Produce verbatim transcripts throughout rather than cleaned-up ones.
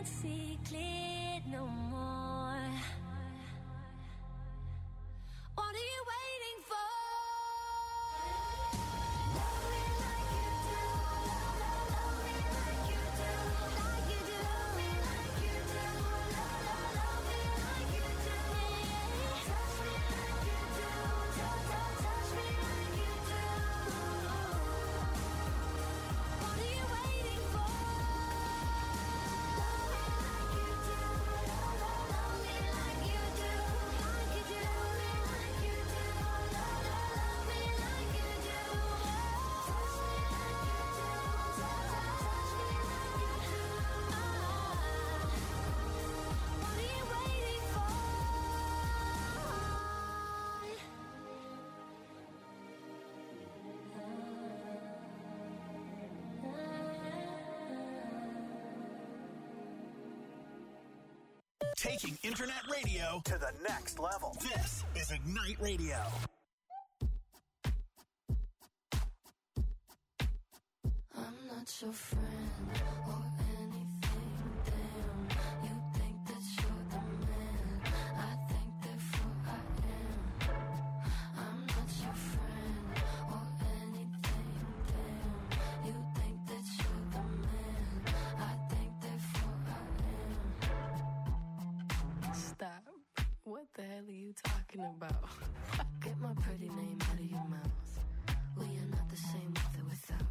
can't see clear no more. What are you waiting for? Love me like you do. Love, love, love me like you do. Like you do. Love me like you do. Love, love, love me like you do. Touch me like you do. Touch, touch, touch me like you do. What are you waiting for? Love me like you do. Love, love, love me like you do. Like you do. Love me like you do. Love, love, love me like you do. Touch me like you do. Touch, touch, touch me like you do. What are you waiting for? Taking internet radio to the next level. This is Ignite Radio. I'm not your friend or anything, damn. You think that you're the man. I think therefore I am. I'm not your friend or anything, damn. You think that you're the man. I think therefore I am. Stop. What the hell are you talking about? Get my pretty name out of your mouth. We are not the same with or without.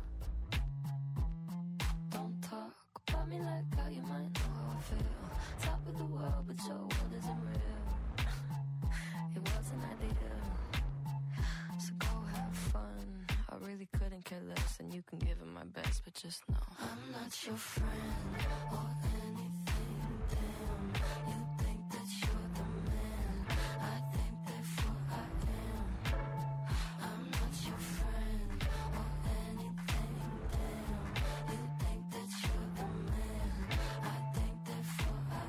Don't talk about me like how you might know how I feel. Top of the world, but your world isn't real. It wasn't ideal. So go have fun. I really couldn't care less, and you can give it my best, but just know I'm not your friend or anything, damn. You think that you're the man. I think therefore I am. I'm not your friend or anything, damn. You think that you're the man. I think therefore I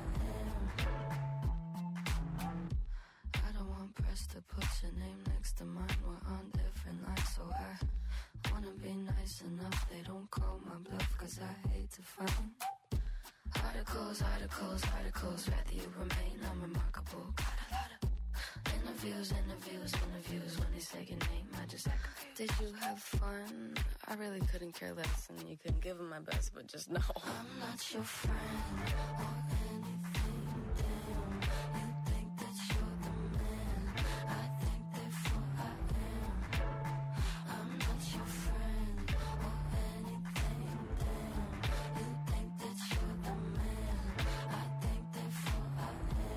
am. I don't want press to put your name next to mine. We're on different lines, so I wanna be nice enough. They don't call my bluff, cause I hate to find articles, articles, articles. Rather you remain unremarkable. Got a lot of interviews, interviews, interviews. When they say your name, I just act confused. Did you have fun? I really couldn't care less, and you couldn't give them my best, but just know I'm not your friend or anything, damn. You think that you're the man. I think therefore I am. I'm not your friend or anything, damn. You think that you're the man. I think therefore I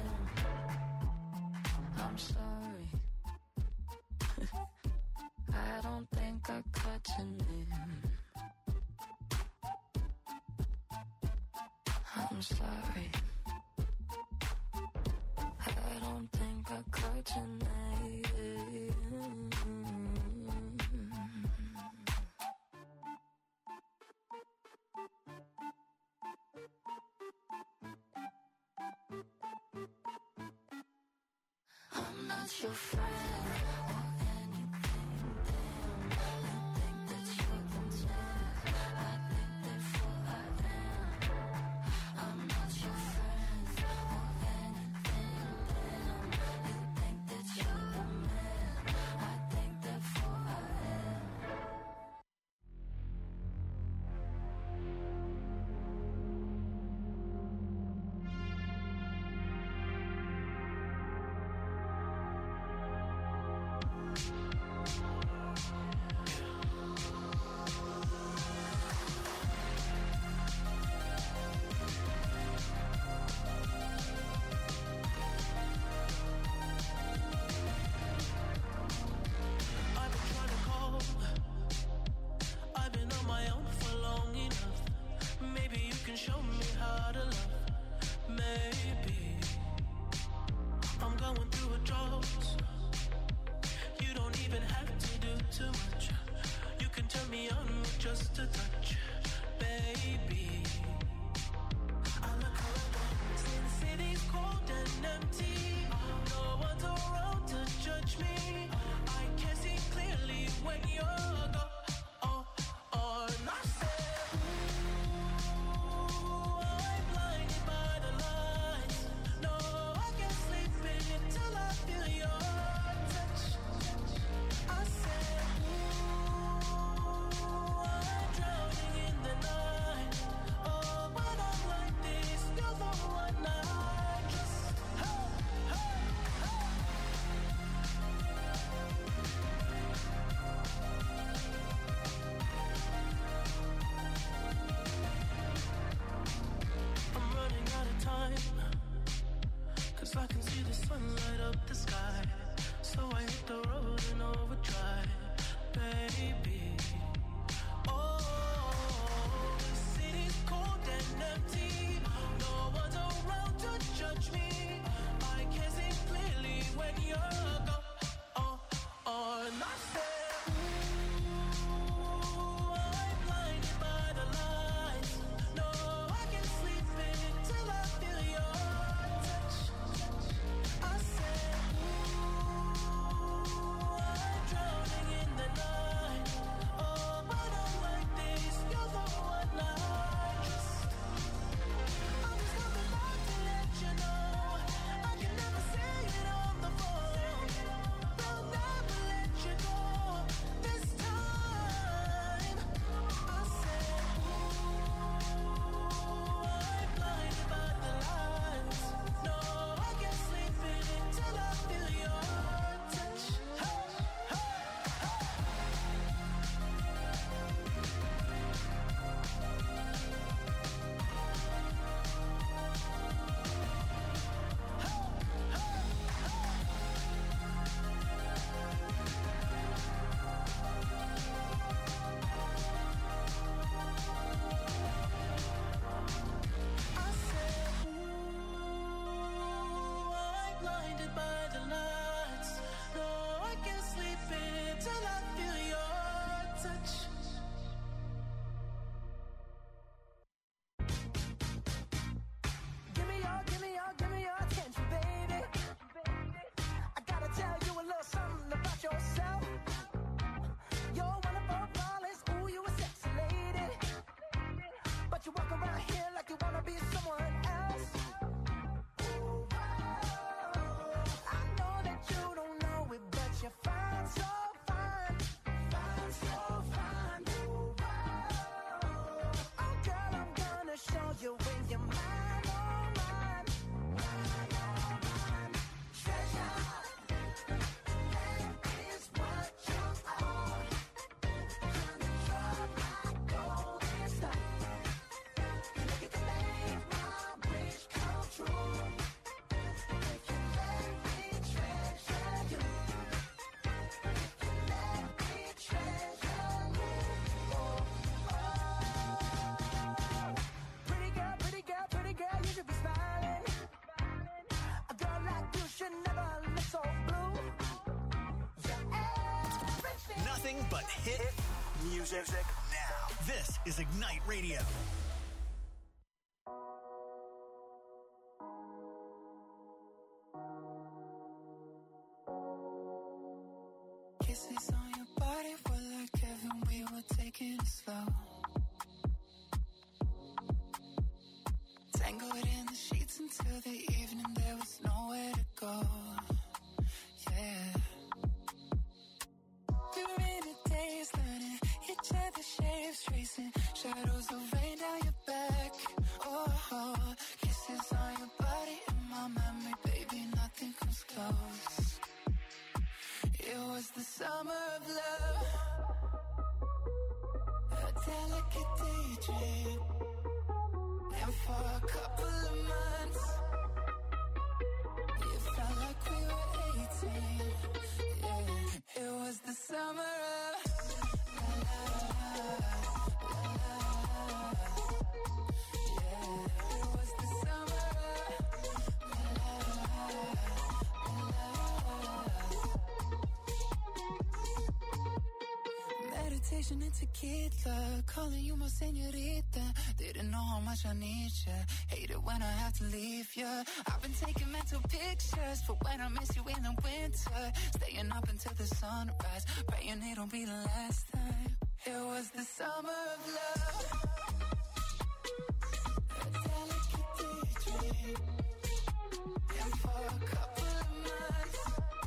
am. I'm sorry. I don't think I caught your name. I'm sorry. I don't think I caught your name. I'm not your friend or anything, damn. You think that you're the man. I think therefore I am. I'm not your friend or anything, damn. You think that you're the man. I think therefore I am. nothing but hit music now. This is Ignite Radio. Kisses on your body were like heaven, we were taking it slow. Tangled in the sheets until the evening, there was nowhere to go. Yeah. Through rainy days, learning each other's shapes, tracing shadows of rain down your back. Oh, oh, kisses on your body in my memory, baby, nothing comes close. It was the summer of love, a delicate daydream. And for a couple of months, it felt like we were eighteen. Yeah, it was the summer of la la la la. Yeah, it was the summer of la la la. Meditation and tequila, calling you my señorita. Didn't know how much I need you. Hate it when I have to leave you. I've been taking mental pictures for when I miss you in the winter. Staying up until the sunrise, praying it'll be the last time. It was the summer of love, a delicate daydream. And for a couple of months,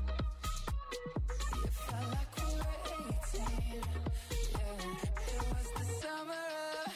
it felt like we were eighteen. Yeah, it was the summer of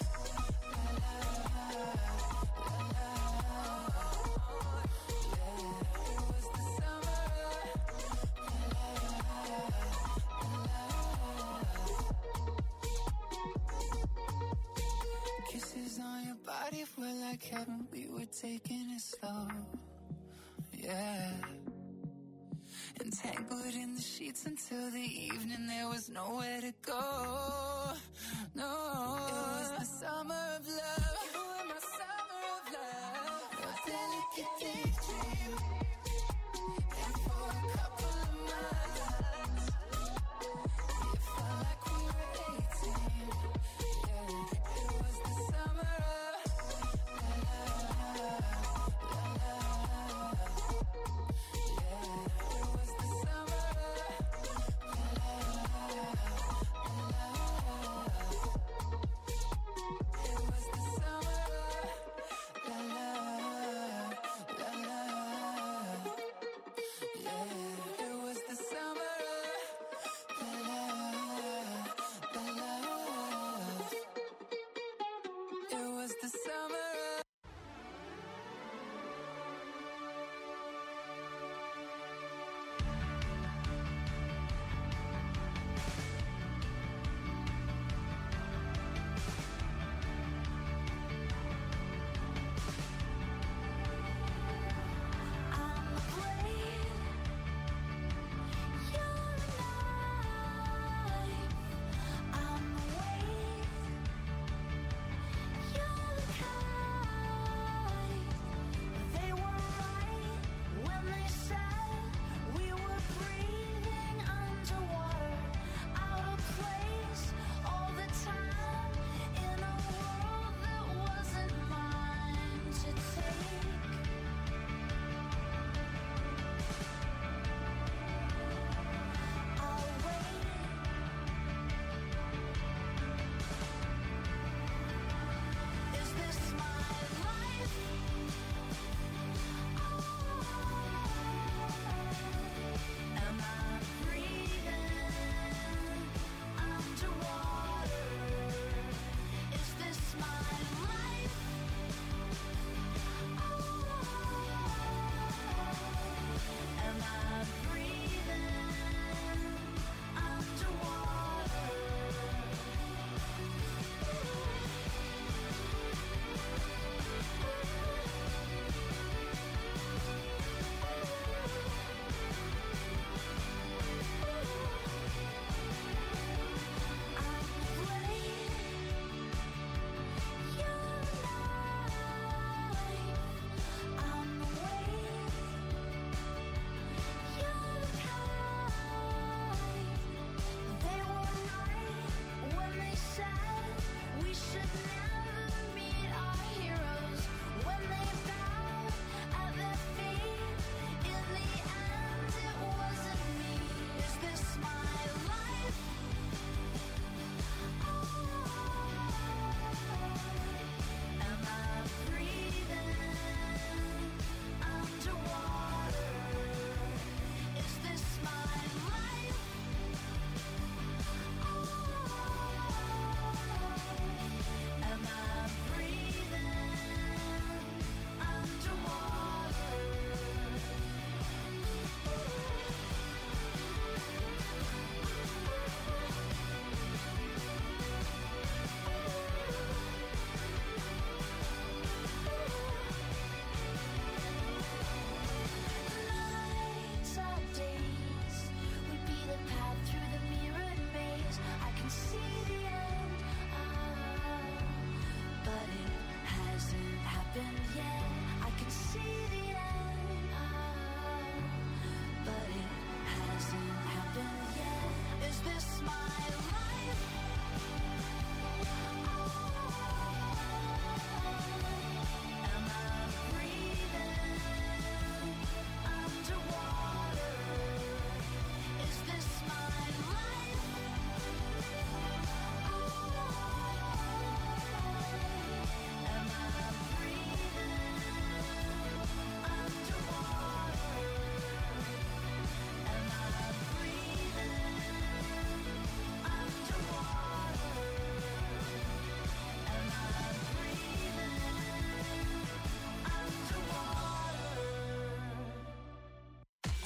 kisses on your body were like heaven, we were taking it slow. Yeah. Entangled in the sheets until the evening, there was nowhere to go. No, it was the summer of love. You were my summer of love, a delicate daydream. And for a couple of months, it felt like we were eighteen. Yeah, it was the summer of la la la la. Yeah, it was the summer of la la la la.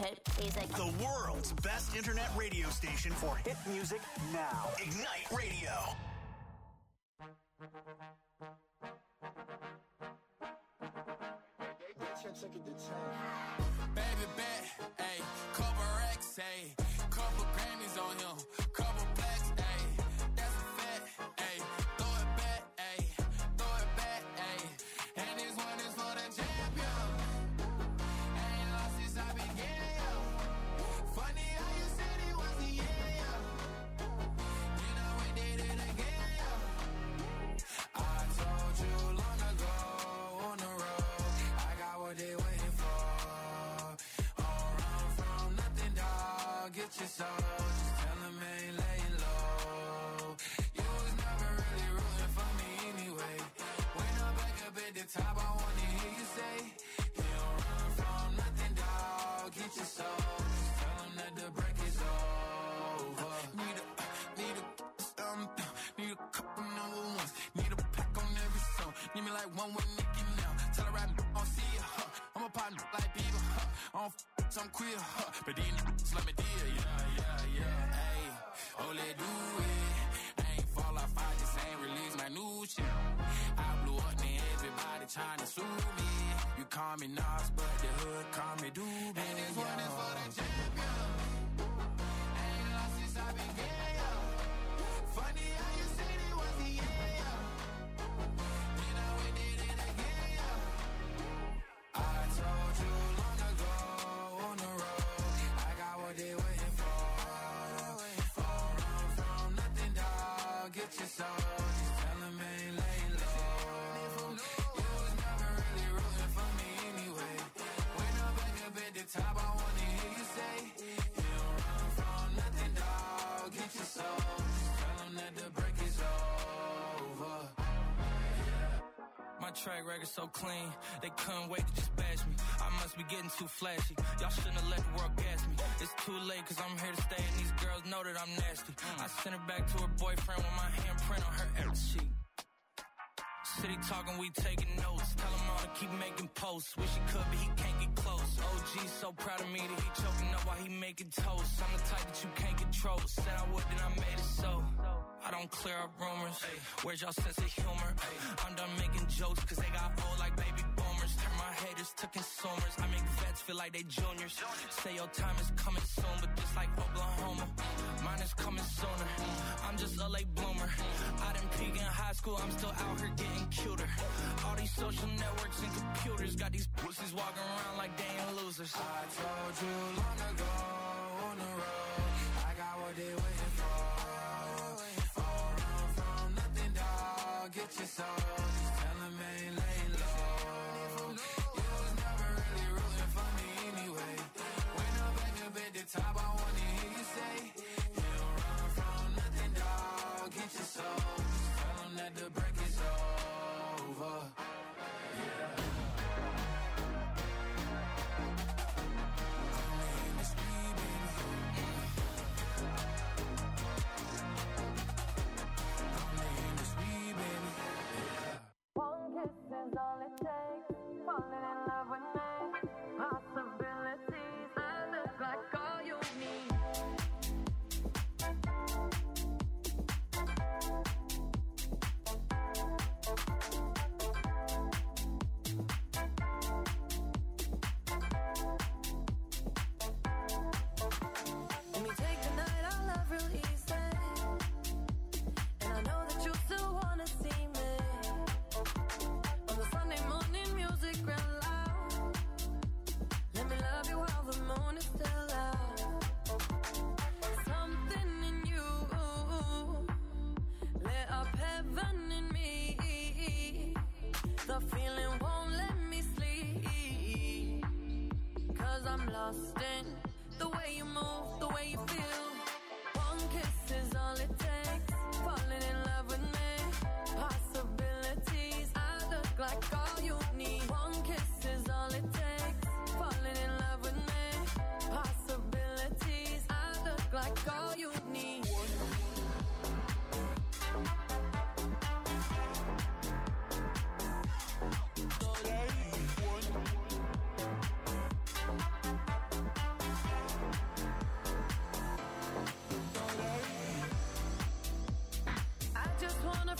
hit music. The world's best internet radio station for hit music now. Ignite Radio. Baby bet, ayy, couple racks, ayy, couple Grammys on him, couple blacks, ayy, that's a fact, ayy, throw it back, ayy, throw it back, ayy, and this one is for the champion, ain't lost since I began, yo, funny how you said it was the year, yo, you know we did it again, yo, I told you long ago on the road, I got what they waiting for. Get your soul, just tell them ain't laying low. You was never really rooting for me anyway. When I'm back up at the top, I wanna hear you say, you don't run from nothing, dog. Get your soul, just tell them that the break is over. Need a, need a, um, need a couple number ones. Need a pack on every song. Need me like one with Nicki now. Tell her right, I don't see ya, huh. I'm a partner like Bieber, huh. I don't f***, I'm queer, huh. But these niggas let me deal, yeah, yeah, yeah, ayy. Oh, let's do it. I ain't fall off, I just ain't release my new shit. I blew up, and everybody trying to sue me. You call me Nas, but the hood call me Doobie. And this one is for the champion. Ain't lost since I began, yo. Funny how you said it was the year, yo. You know we did it again, yo. I told you long ago on the road, I got what they waiting for. Don't run from nothing, dog. Get your soul, just tell them ain't laying low. You was never really rooting for me anyway. When I'm back up at the top, I wanna hear you say, you don't run from nothing, dog. Get your soul, just tell them that the break is over. My track record so clean, they couldn't wait to just bash me. I must be getting too flashy. Y'all shouldn't have let the world gas me. It's too late cause I'm here to stay and these girls know that I'm nasty. I sent her back to her boyfriend with my handprint on her every sheet. City talking, we taking notes. Tell him all to keep making posts. Wish he could, but he can't get close. O G so proud of me that he choking up while he making toast. I'm the type that you can't control. Said I would, then I made it so. I don't clear up rumors. Where's y'all sense of humor? I'm done making jokes cause they got old like baby boomers. Turn my haters to consumers. I make vets feel like they juniors. Say your time is coming soon, but just like Oklahoma, mine is coming sooner. I'm just a late bloomer. I didn't peak in high school, I'm still out here getting cuter. All these social networks and computers got these pussies walking around like they ain't losers. I told you long ago on the road, I got what they waiting for. Don't run from nothing, dog. Get your soul, just tell them ain't laying low. You was never really rooting for me anyway. When I'm back up at the top, I wanna hear you say, you don't run from nothing, dog. Get your soul, just tell them that the break is over. Yeah.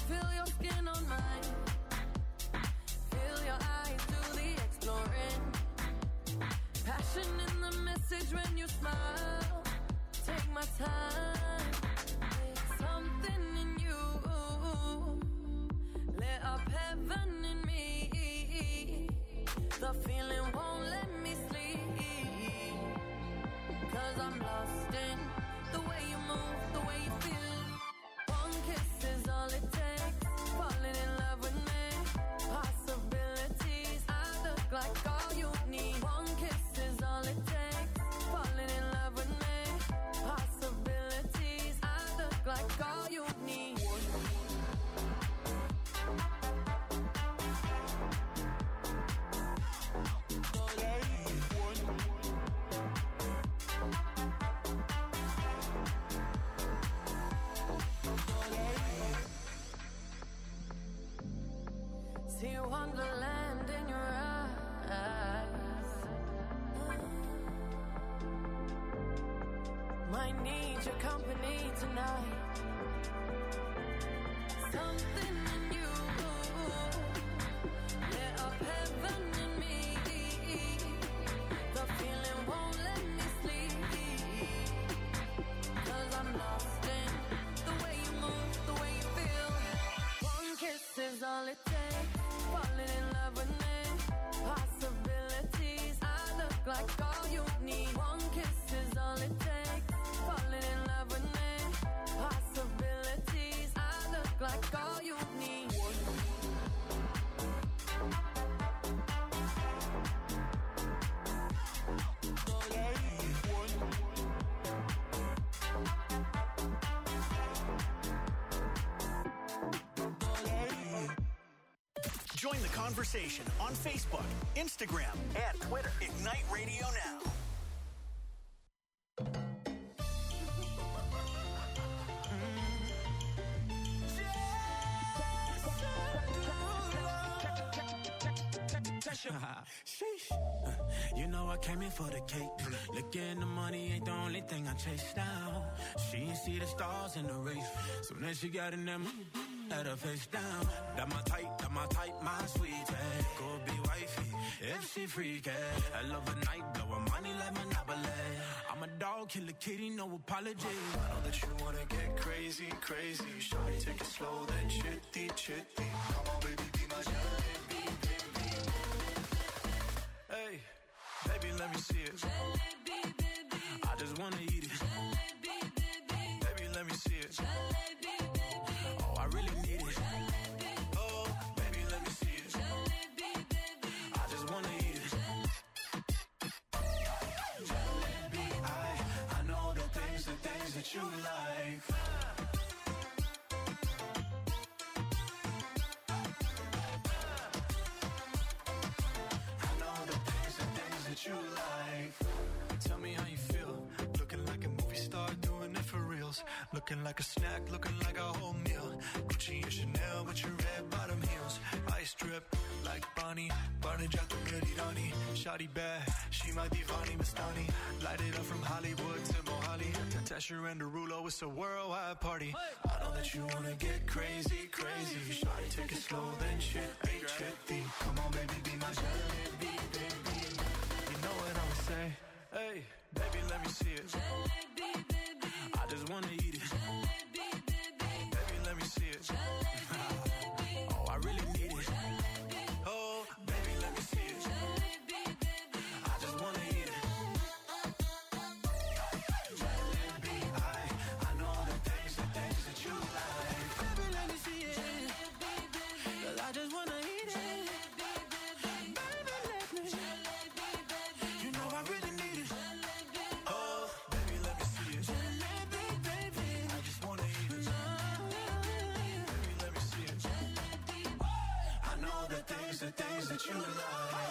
Feel your skin on mine. Feel your eyes do the exploring. Passion in the message when you smile. Take my time. Something in you lit up heaven in me. The feeling won't let me sleep. Cause I'm lost in the way you move, the way you feel. One kiss is all it takes. Falling in love with me. Possibilities, I look like all you need. One kiss is all it takes. Falling in love with me. Possibilities, I look like all you need. See wonderland in your eyes. Might need your company tonight. Something in you lit up heaven in me. The feeling won't let me sleep. Cause I'm lost in the way you move, the way you feel. One kiss is all it takes. Falling in love with me. Possibilities, I look like all you need. One kiss is all it takes. Falling in love with me. Possibilities, I look like all you need. Join the conversation on Facebook, Instagram, and Twitter. Ignite Radio Now. Sheesh. You know I came in for the cake. Looking the money ain't the only thing I chase down. She ain't see the stars in the race. So then she got in them, had her face down. That my type, that my type, my sweet hey. Go be wifey, if she freaky. I love a night, blow her money like Monopoly. I'm a dog, kill a kitty, no apology. I know that you wanna get crazy, crazy. Shawty, take it slow, then chitty, chitty. Come on, baby, be my jalebi, baby. Hey, baby, let me see it. Jalebi, baby. I just wanna eat it. Jalebi, baby. Baby, let me see it. Jalebi, baby. Oh, I really need it. Jalebi. Oh, baby, let me see it. Jalebi, baby. I just wanna eat it. Jalebi, I, I know the things, the things that you like. I know the things, the things that you like. Tell me how you feel. Looking like a movie star, doing it for reals. Looking like a snack, looking like a whole meal. Gucci and Chanel with your red bottom heels. Ice drip like Bonnie, Barney Jato Rani. Shawty bad, she my divani Mastani. Light it up from Hollywood to Mohali. Tasha and Derulo, it's a worldwide party. I know that you wanna get crazy, crazy. Shawty, take it slow, then chitty, chitty. Come on, baby, be my jalebi, baby. You know what I'ma say? Hey, baby, let me see it. Jalebi, baby. I just wanna eat it. Jalebi, baby. Baby, let me see it. Oh, I really need it. Oh, baby, let me see it. I just wanna eat it. Jalebi, I, I know the things, the things that you like. Baby, let me see it. Cause I just wanna eat it. Baby, let me. You know I really need it. Oh, baby, let me see it. Jalebi, baby. I just wanna eat it. Baby, let me see it. I know the things, the things that you like.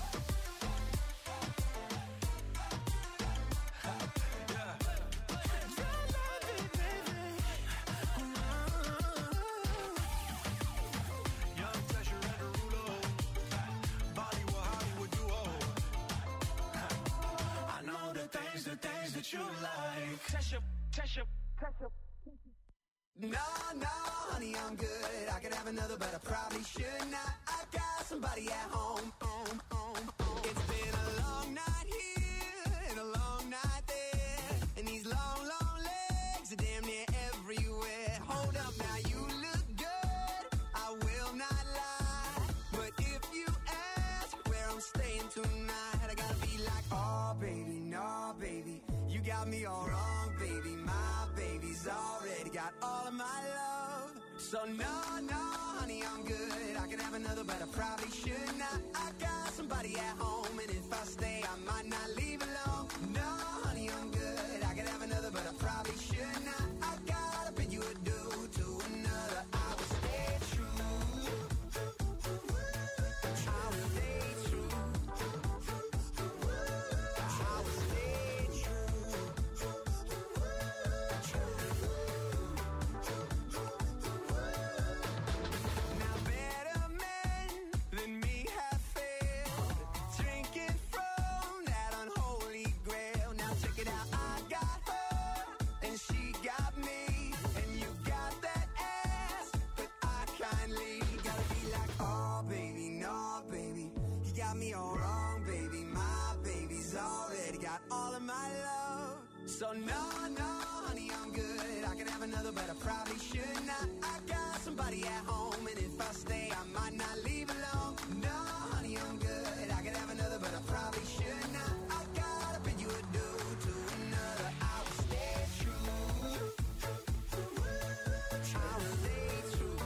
Young Tasha and Derulo, Bollywood, Hollywood duo. I know the things, the things that you like. Tasha, Tasha, Tasha. No, no, honey, I'm good. have another, but I probably should not. I got somebody at home. home, home, home. It's been a long night here and a long night there, and these long, long legs are damn near everywhere. Hold up now, you look good, I will not lie, but if you ask where I'm staying tonight, I gotta be like, oh baby, no baby, you got me all wrong, baby. My baby's already got all of my love. So no, no, honey, I'm good. I could have another, but I probably should not. I got somebody at home, and if I stay, I might not leave alone. No, honey, I'm good. I could have another, but I probably should not. I gotta bid you adieu to another. I will stay true. I will stay true. I will stay true. Now better men than me have failed, drinking from that unholy grail. Now check it out, I got her and she got me, and you got that ass, but I kindly gotta be like, oh baby, no baby, you got me all wrong, baby. My baby's already got all of my love. So no, no, honey, I'm good. I could have another, but I probably should not. I got somebody at home, and if I stay, I might not leave alone. No, honey, I'm good. I could have another, but I probably should not. I gotta bid you adieu to another. I will stay true. I will stay true.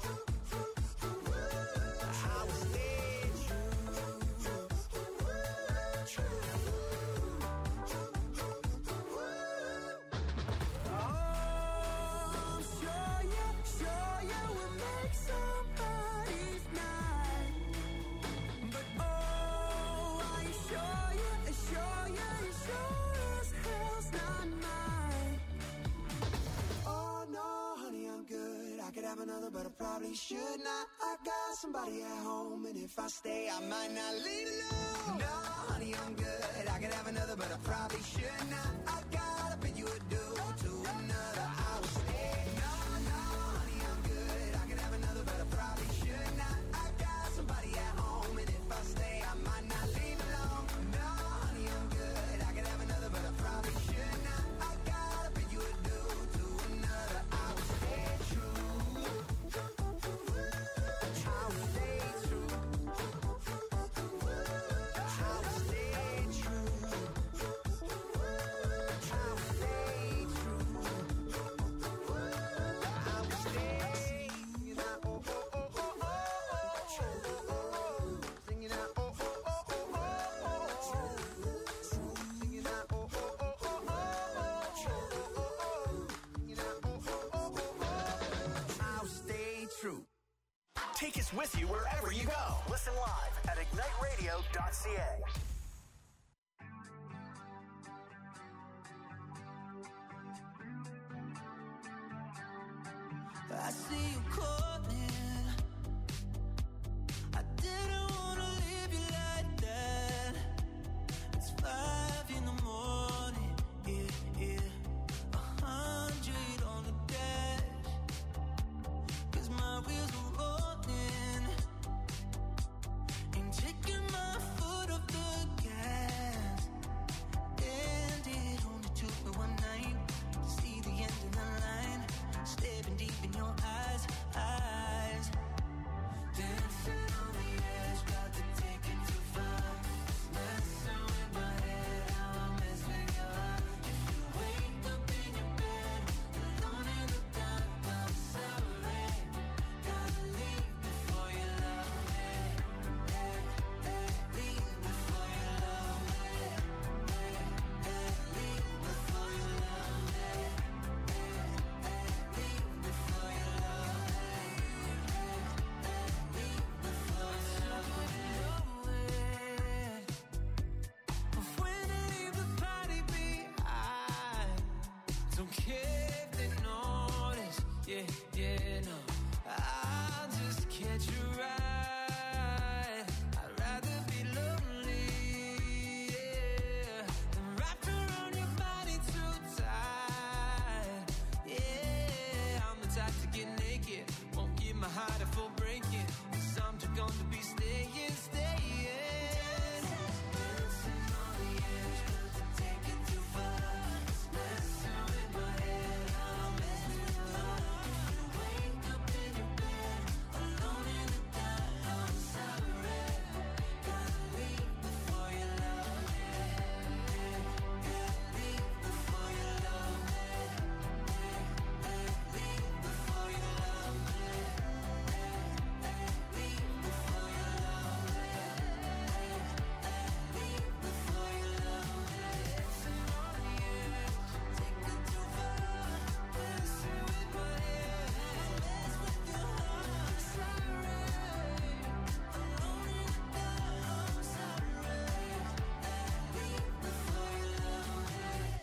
I will stay true. Oh, I'm sure you, sure you will make somebody's night. But oh, are you sure you, sure you, sure as hell's not mine? Oh no, honey, I'm good. I could have another, but I probably should not. I got somebody at home, and if I stay, I might not leave alone. No, honey, I'm good. I could have another, but I probably should not. I gotta bid you adieu to another. I will stay. No, no, honey, I'm good. I could have another, but I probably should not. I got somebody at home, and if I stay, I might not leave alone. No, honey, I'm good. I could have another, but I probably should not. I gotta bid you adieu to another. I will stay true. I will stay true. I will stay true. I will stay true. I will stay. Singing out, oh, oh, oh, oh, oh, oh. Singing out, oh, oh, oh, oh, oh, oh. Singing out, oh, oh, oh, oh, oh, oh. Singing out, oh, oh, oh, oh, oh. I'll stay true. Take us with you wherever you go. Listen live at ignite radio dot c a. I see you calling. I didn't wanna leave you like that. It's five in the morning, yeah, yeah. A hundred on the dash, 'cause my wheels are rolling. Ain't taking my foot off the gas. And it only took me one night to see the end of the line. Staring deep in your eyes, eyes. Dancing on the edge, got to take it too far. Messing with my head, how I mess with your heart. If you wake up in your bed, alone in the dark, I'm sorry. Gotta leave before you love me. Hey, hey, leave before you love me. Hey, hey, leave before you love me. Hey, hey, leave before you love me. Hey, hey, leave before you love me. But when I leave the party behind, don't care if they notice. Yeah, yeah, no. I'll just catch a ride. I'd rather be lonely, yeah, than wrapped around your body too tight. Yeah, I'm the type to get naked, won't give my heart a gonna be staying, staying. Dancing on the edge, not to take it too far. Messing with my head, I'm messing with your heart. You wake up in your bed, alone in the dark. I'm sorry, gotta leave before you love me. Gotta leave before you love me. Leave before you love me. Leave before you love me. Leave before you love me. Dancing on the edge, take it too far. Messing with my head, mess with your heart. Sorry, alone in the dark. I'm sorry. Leave before you love me.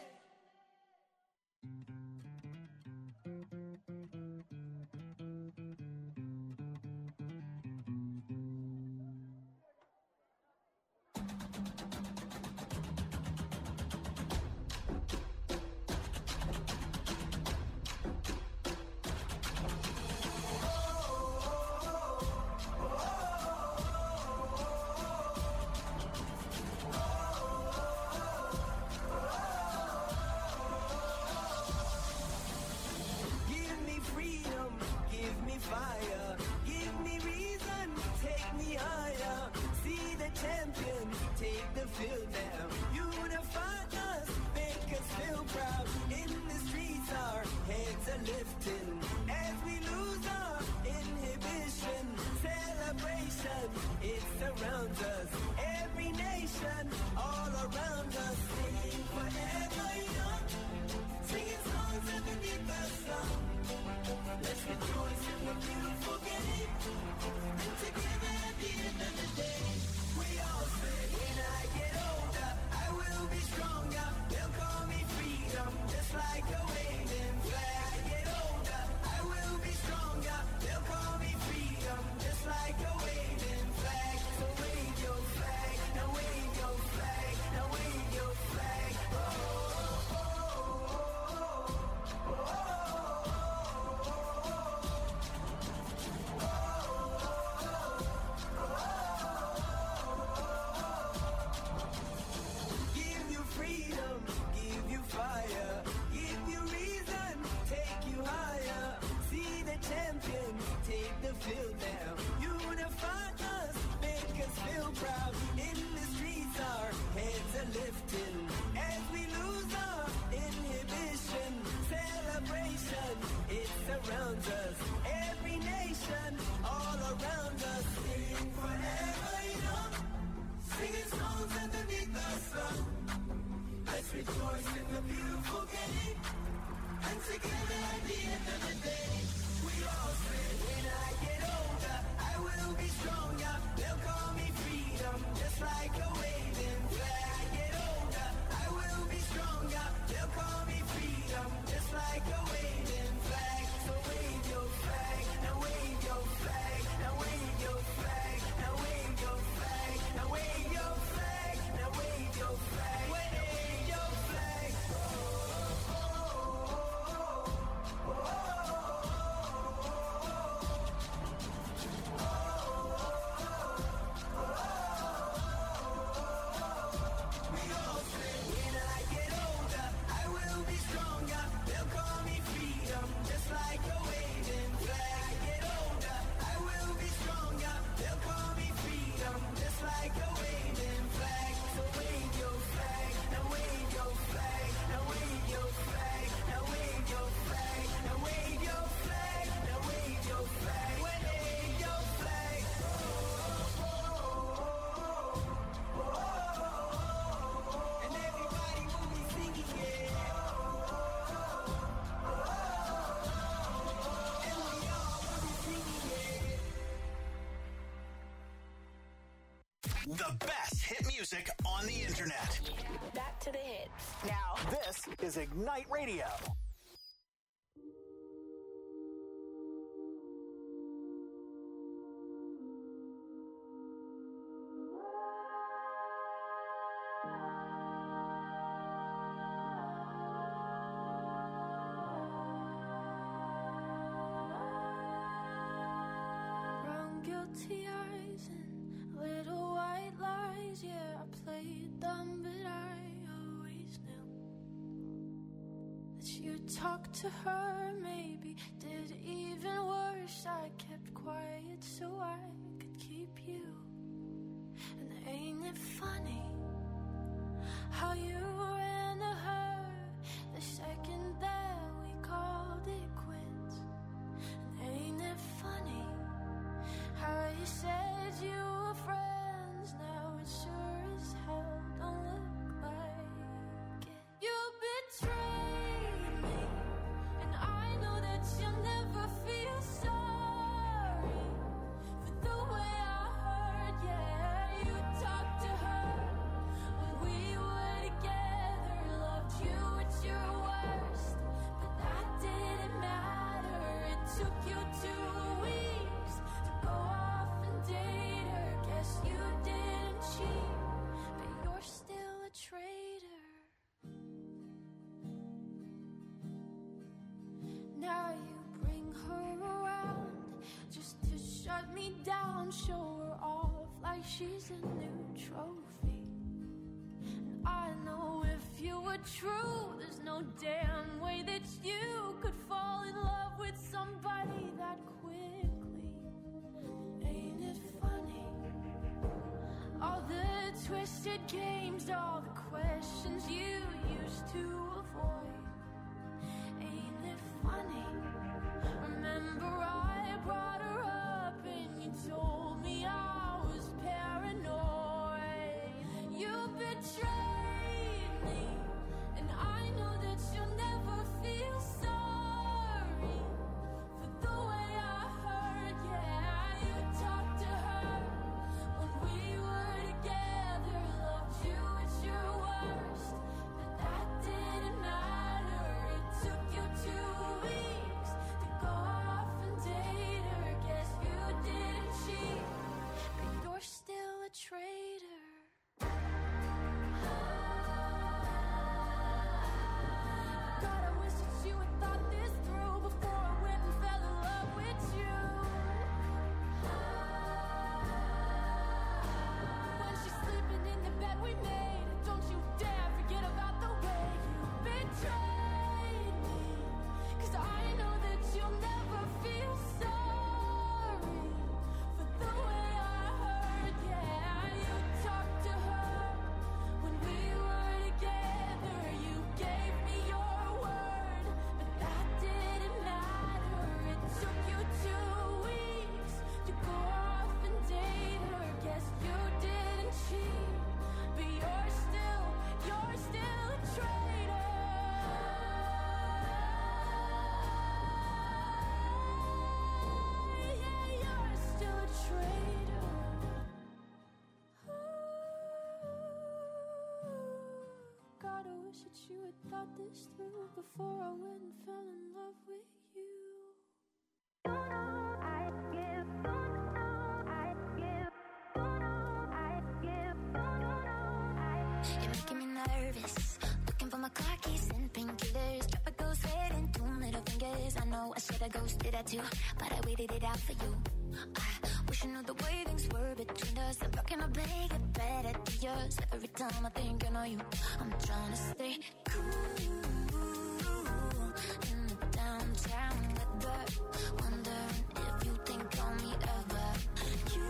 Give me freedom, give me fire, give me reason, take me higher. See the champion, take the field now. Unify us, make us feel proud. In the streets our heads are lifting. As we lose our inhibition, celebration, it surrounds us. Every nation, all around us, singing forever young. Singing songs underneath the sun. Let's rejoice in the beautiful game. And together at the end of the day, we all say, when I get older, I will be stronger. They'll call me freedom, just like a waving flag. I get older, I will be stronger. They'll call me freedom, just like a waving flag. So wave your flag, now wave your flag, now wave your flag. Oh, oh, oh, oh, oh, oh, Give you freedom, give you fire, give you reason, take you higher. See the champion, take the field now. Unify us, make us feel proud. In the streets our heads are lifting. As we lose our inhibition, celebration, it surrounds us. Every nation, all around us, sing forever young. Singing songs underneath the sun. Let's rejoice in the beautiful game. And together at the end of the day, we all say, when I get older, I will be stronger. They'll call me freedom, just like a waving flag. I get older, I will be stronger. They'll call me freedom, just like a waving flag. So wave your flag, now wave your flag, now wave your flag, now wave your flag, now wave your flag, now wave your flag, wave your flag. Oh, oh, oh, oh, oh, we all say, when I get older, I will be stronger. They'll call me freedom, just like a waving flag. I get older, I will be stronger. They'll call me freedom, just like a waving flag. So wave your flag, now wave your flag, now wave your flag, now wave your flag, now wave your flag, now wave your flag, wave your flag. Oh, oh, oh, oh. And everybody will be singing, yeah. And we all will be singing, yeah. The best hit music on the internet. Back to the hits. Now, this is Ignite Radio. Brown guilty eyes poison, little white lies. Yeah, I played dumb, but I always knew that you talked to her, maybe did even worse. I kept quiet so I could keep you. And ain't it funny how you ran to her the second that we called it quits? And ain't it funny how you said you were friends, now it sure as hell don't look like it. You betrayed me, and I know that you'll never feel sorry for the way I hurt. Yeah, you talked to her when we were together, loved you at your worst, but that didn't matter. It took you two weeks to go off and date her. Guess you didn't cheat, but you're still a traitor. Now you bring her around just to shut me down, show her off like she's a new trophy. And I know if you were true, there's no damn way that you could fall in love with somebody that quickly. Ain't it funny? All the twisted games, all the questions you used to avoid. Ain't it funny? Remember I brought her up and you told me I was paranoid. You betrayed me, and I know that you'll never feel sorry for the way I hurt. Yeah, you talked to her when we were together, loved you at your worst, but that didn't matter. It took you two weeks to go off and date her. Guess you didn't cheat, but you're still a traitor. God, I wish that you had thought this through before I went and fell in love with you. When she's sleeping in the bed we made, don't you dare forget about the way you betrayed me. 'Cause I know that you'll never feel sorry for the way I hurt. Yeah, you talked to her when we were together. You gave me your word, but that didn't matter. It took you two weeks to go off and date her. Guess you didn't cheat, but you're still, you're still a traitor. Yeah, you're still a traitor. God, I wish that you had thought this through before I went and fell in love with you. You're making me nervous. Looking for my car keys and painkillers. Drop a ghost red and two middle fingers. I know I should've ghosted that too, but I waited it out for you. I wish you knew the way things were between us. I'm rocking my bag, get better to yours. Every time I think I know you, I'm trying to stay cool in the downtown weather. Wondering if you think on me ever. You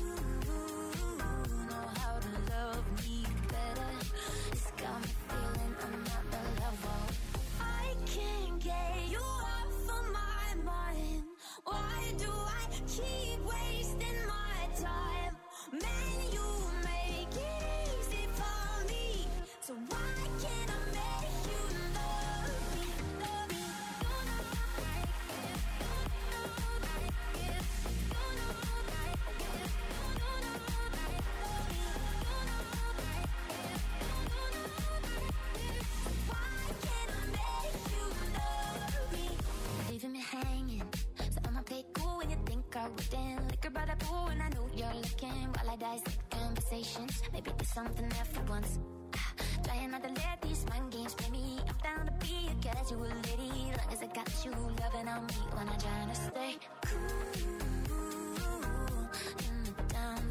know how to love me better. It's got me feeling I'm not the level. I can't get you off of my mind. Why do I keep wasting my time? Man, you make it easy for me. So why can't I make you love me, love me? You know like it, you know like it, you know like it, you know like love me, you know like it, you know like it. So why can't I make you love me? Leaving me hanging, so I'ma play cool when you think I wouldn't. Liquor by the pool and I know you're looking while I dissect conversations. Maybe there's something there for once. Ah, trying not to let these mind games play me. I'm down to be a casual lady, long as I got you loving on me when I'm trying to stay cool in the down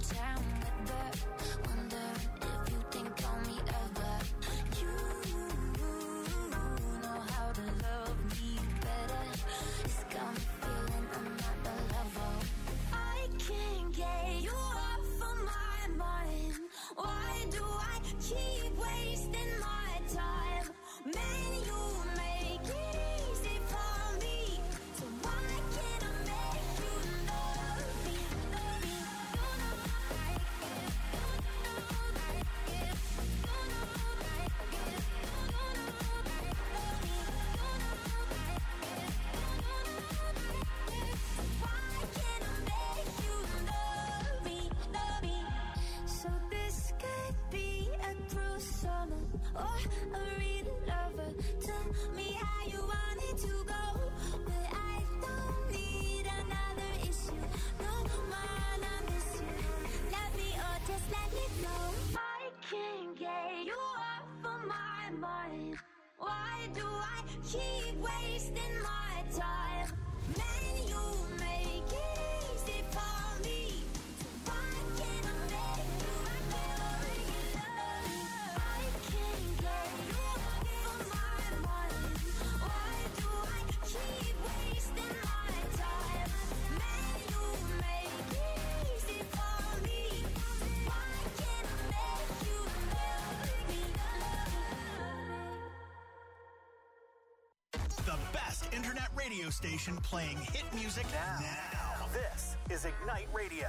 wasting my time. Man, you make it easy for me. Why can't I make you feel regular? I can't get you off of my mind. Why do I keep wasting my time? Man, you make it easy for me. Why can't I make you feel regular? The best internet radio station playing hit music now. now. This is Ignite Radio.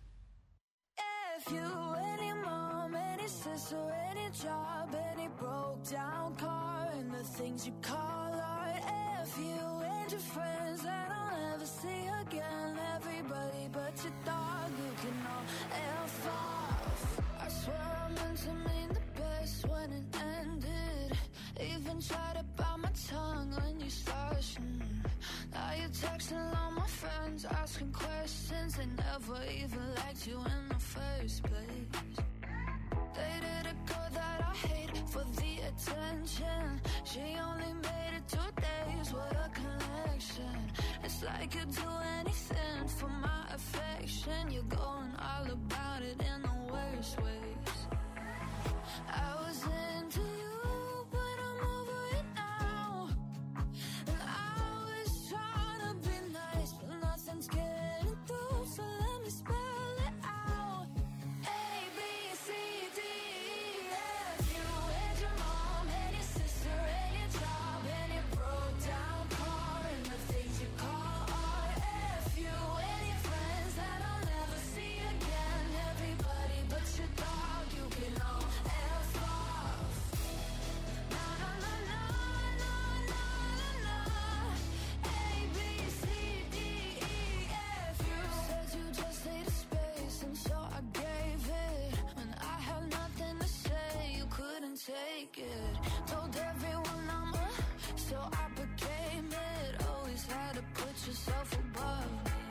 If you, any mom, any sister, any job, any broke down car, and the things you call art. If you and your friends that I'll never see again, everybody but your dog, you can all F off. I swear I meant to mean the best when it ended. Even tried to bite my tongue when you started. Mm. Now you're texting all my friends, asking questions. They never even liked you in the first place. Dated a girl that I hate for the attention. She only made it two days, what a connection. It's like you'd do anything for my affection. You're going all about it in the worst ways. I was into you, but I'm over it now. And I was trying to be nice, but nothing's getting through, so let me spell it out. A, B, C, D, E, F. You and your mom, and your sister, and your job, and your broke down car, and the things you call art. F. You and your friends that I'll never see again. Everybody but your dog, you can all F off. Na na na na na na na. A, B, C, D, E, F. You said you just needed space, and so I gave it. When I had nothing to say, you couldn't take it. Told everyone I'm a, so I became it. Always had to put yourself above me.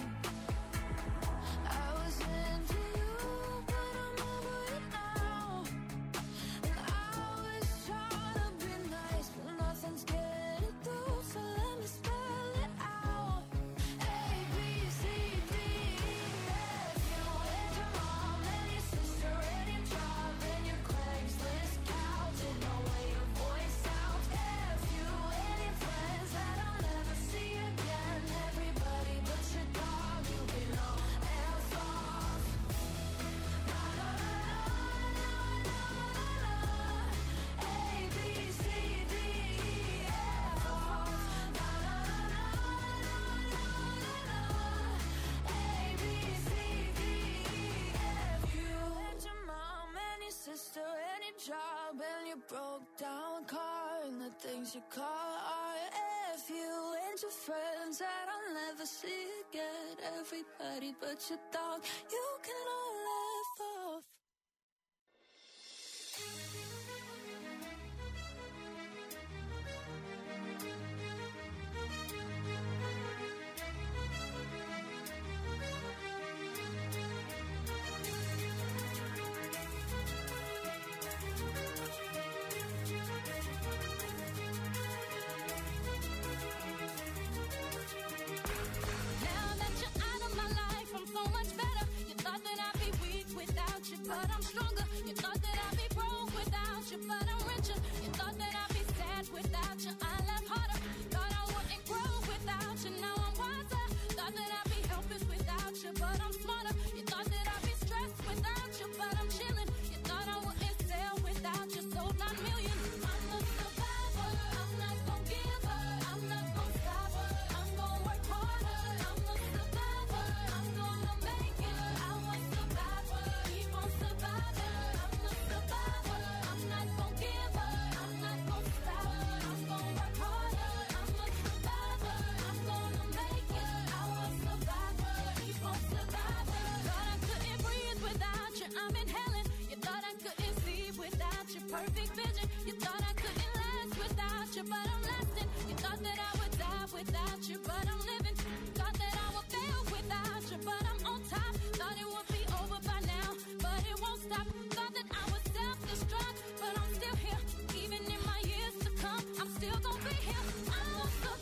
I was into you, but I'm over it now. And I was trying to be nice, but nothing's getting through, so let me spell it out. A, B, C, D, E, F. You and your mom, and your sister, and your job, and your Craigslist couch, and the way your voice sounds. F. You and your friends that I'll never see again. Everybody but your dog, you can all F off. Na na na na na na na. A, B, C, D, E, F off. Na na na na na na na. A, B, C, D, E, F. You and your mom, and your sister, and your job, and your broke down car, and the things you call art. F. You and your friends that I'll never see again. Everybody but your dog, you can all laugh off. Now that you're out of my life, I'm so much better. You thought that I'd be weak without you, but I'm stronger. You thought that I'd be broke without you, but I'm richer. You thought that I'd be sad without you, I laugh harder. Thought I wouldn't grow without you, now I'm wiser. Thought that I'd be helpless without you, but I'm smarter. You thought that I'd be stressed without you, but I'm chilling. You thought I wouldn't sell without you, sold nine million. I'm a survivor, I'm not gon' give up, I'm not gon' stop, I'm gon' work harder. I'm a survivor, I'm gonna make it. I was survivor, keep on surviving. I'm a survivor, I'm not gon' give up, I'm not gon' stop, I'm gon' work harder. I'm a survivor, I'm gonna make it. I was survivor, keep on surviving. Thought I couldn't breathe without you, I'm inhaling. You thought I couldn't see without your perfect vision. You thought I couldn't last without you, but I'm lasting. You thought that I would die without you, but I'm living. Thought that I would fail without you, but I'm on top. Thought it would be over by now, but it won't stop. Thought that I would self-destruct, but I'm still here. Even in my years to come, I'm still gonna be here. I'm a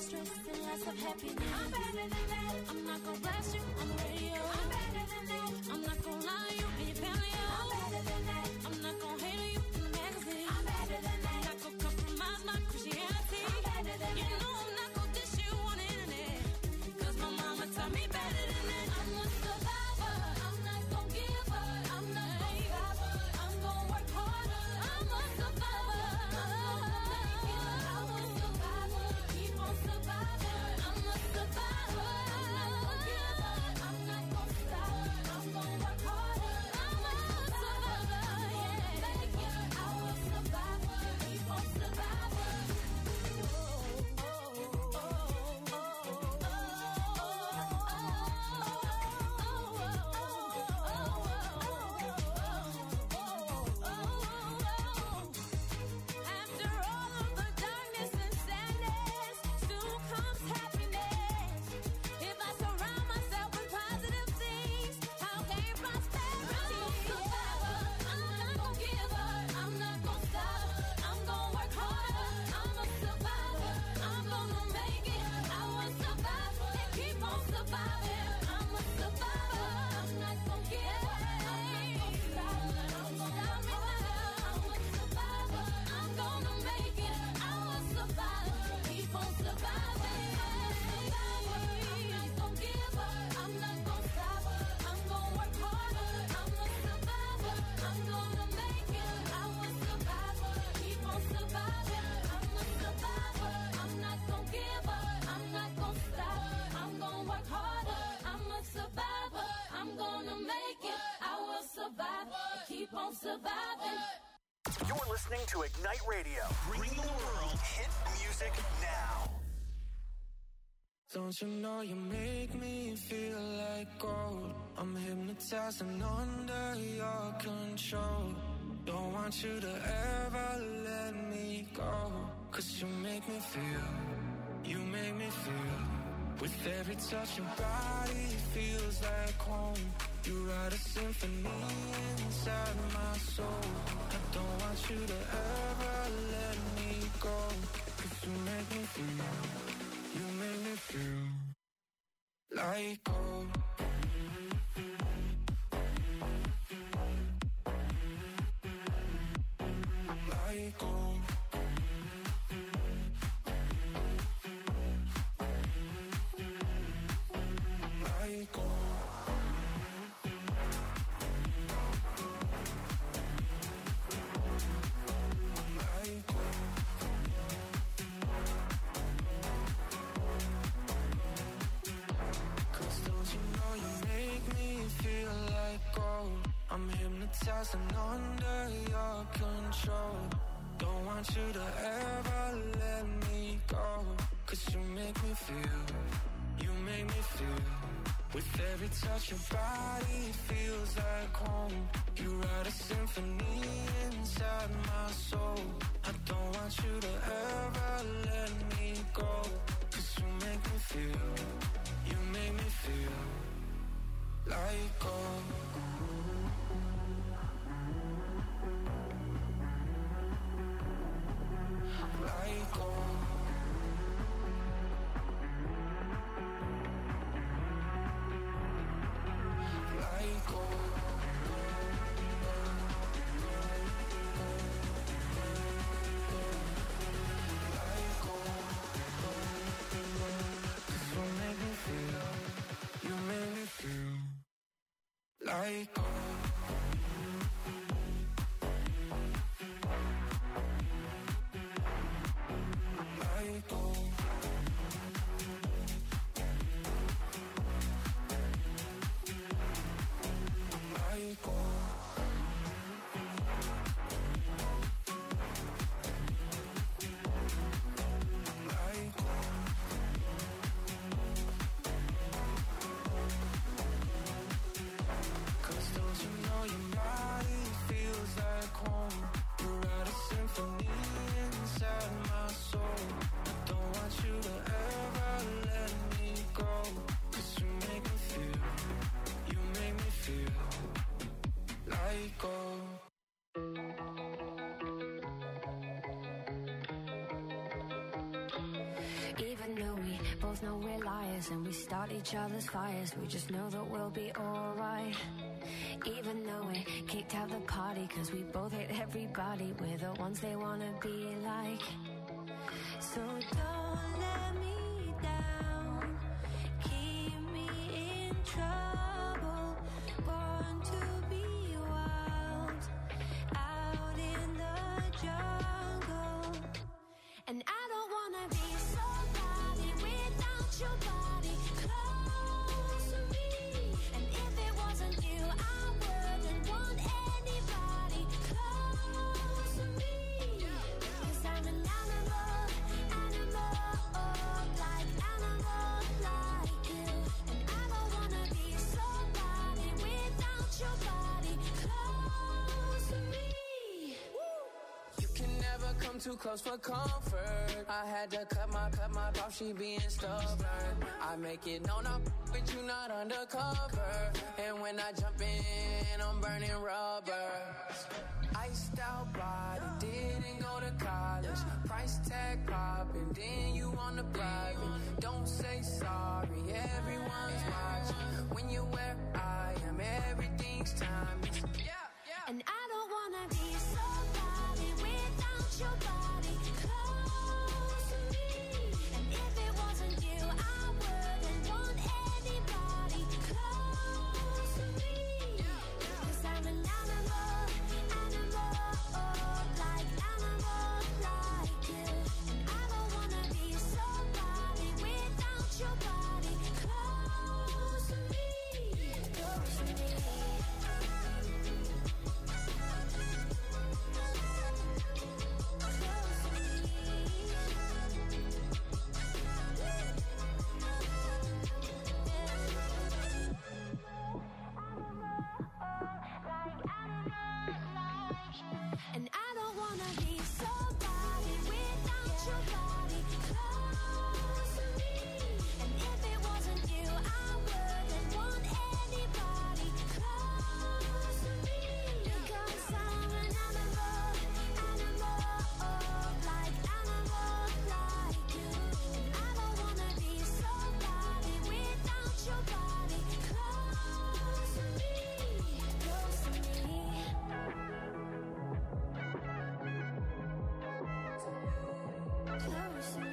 stress and less of happiness. I'm better than that. I'm not gonna blast you on the radio. I'm better than that. I'm not gonna lie to you in your paleo. I'm better than that. I'm not gonna hate on you in the magazine. I'm better than that. I'm not gonna compromise my Christianity. I'm better than you that. You know I'm not gonna dish you on the internet. Cause my mama taught me better than that. I'm a survivor. I'm not gonna give up. I'm not gonna stop. I'm gonna work harder. I'm a survivor. I'm a survivor. Keep on surviving. I'm a survivor. I'm not gonna give up. I'm not gonna stop. I'm gonna work harder. I'm a survivor. Yeah, make it. I will survive. Keep on surviving. After all of the darkness and sadness, soon comes happiness. If I surround myself with positive things, I'll gain prosperity. I'm a survivor. I'm not gonna give up. I'm not gonna stop. I'm gonna work harder. I'm a survivor. I'm gonna make it. I will survive and keep on surviving. I'm a survivor. I'm not gonna give up. I'm not gonna stop. I'm gonna stop me now. I'm a survivor. I'm gonna make it. I will survive. Keep on surviving. I'm not gonna give up. I'm not gonna stop. I'm gonna work harder. I'm a survivor. I'm gonna make it. I will survive. Keep on surviving. I'm a survivor. I'm not gonna give up. I'm not gonna stop. I'm gonna work harder. I'm a survivor. I'm gonna make it. I will survive. Keep on surviving. You're listening to Ignite Radio, bringing the world hit music now. Don't you know you make me feel like gold? I'm hypnotized and under your control. Don't want you to ever let me go. Cause you make me feel, you make me feel. With every touch your body feels like home. You write a symphony inside my soul. I don't want you to ever let me go. Cause you make me feel, you make me feel like gold. Like gold. Like gold. Like gold. Cause don't you know you make me feel like gold? I'm hypnotized and under your control. Don't want you to ever let me go. Cause you make me feel, you make me feel. With every touch your body feels like home. You write a symphony inside my soul. I don't want you to ever let me go. Cause you make me feel, you make me feel like gold. Like gold. Like gold. Like gold. Cause you make me feel, you make me feel like gold. Like gold. Like gold. Like gold. Cause don't both know we're liars and we start each other's fires. We just know that we'll be alright. Even though we kicked out the party, cause we both hate everybody. We're the ones they wanna be like. So don't let me down, keep me in trouble. Born to be wild, out in the jungle. And I don't wanna be somebody without your body close to me. And if it wasn't you, I wouldn't want anybody close to me. Cause I'm an animal, animal, like animal, like you. And I don't wanna be somebody without your body close to me. You can never come too close for comfort. I had to cut my, cut my off, she being stubborn. I make it known I'm with you, not undercover. And when I jump in, I'm burning rubber. Iced out body, didn't go to college. Price tag popping, then you on the private. Don't say sorry, everyone's watching. When you're where I am, everything's timeless. Yeah, yeah. And I don't wanna be somebody without your body close to me. And if it wasn't you, I wouldn't want anybody close to me. Cause I'm an animal, animal, like animal, like you. And I don't wanna be somebody without your body close to me. Close to me. And I don't wanna be somebody without your body close to me. And if it wasn't you, I wouldn't want anybody close to me. Because I'm an animal, animal, like animal, like you. And I don't wanna be somebody without your body close to me. Close to me. Close to me.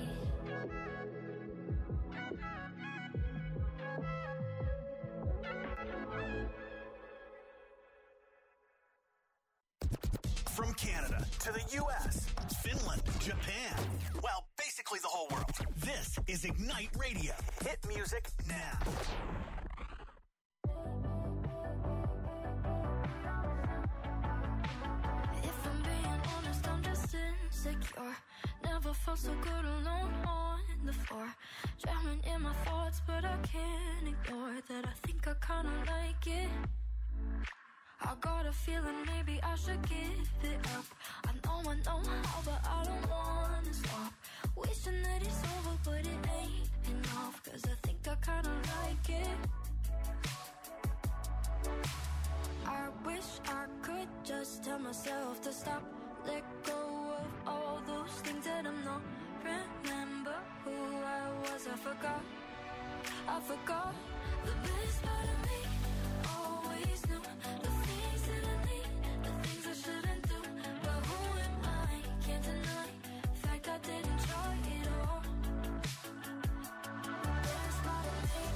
From Canada to the U S, Finland, Japan, well, basically the whole world. This is Ignite Radio. Hit music now. If I'm being honest, I'm just insecure. Never felt so good alone on the floor. Drowning in my thoughts, but I can't ignore that. I think I kinda like it. I got a feeling maybe I should give it up. I know I know how, but I don't wanna stop. Wishing that it's over, but it ain't enough. Cause I think I kinda like it. I wish I could just tell myself to stop. Let go of all those things that I'm not. Remember who I was, I forgot. I forgot the best part of me. Always knew the things that I need, the things I shouldn't do. But who am I? Can't deny the fact I didn't try it all. The best part of me.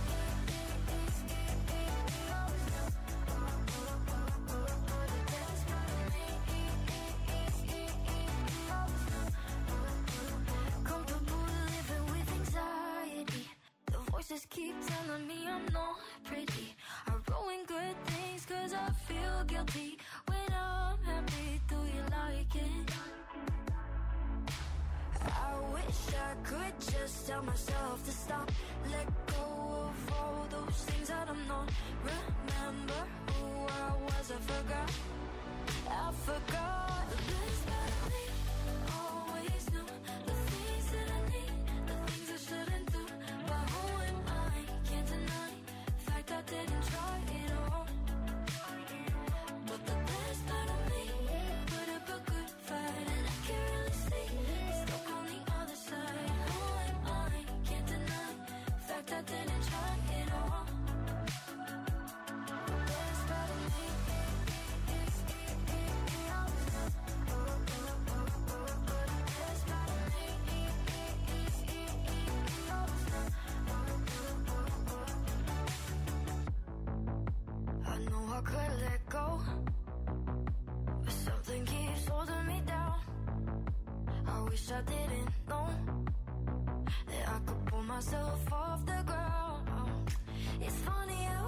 Comfortable living with anxiety. The voices keep telling me I'm not pretty. I ruin good things cause I feel guilty. When I'm happy, do you like it? I wish I could just tell myself to stop. Let go of all those things that I'm not. Remember who I was, I forgot. I forgot the best part of me. Always knew the things that I need, the things I shouldn't do. But who am I? Can't deny the fact I didn't try it all. But the best part of me put up a good fight, and I can't really see. Stuck on the other side. Who am I? Can't deny I could let go, but something keeps holding me down. I wish I didn't know that I could pull myself off the ground. It's funny how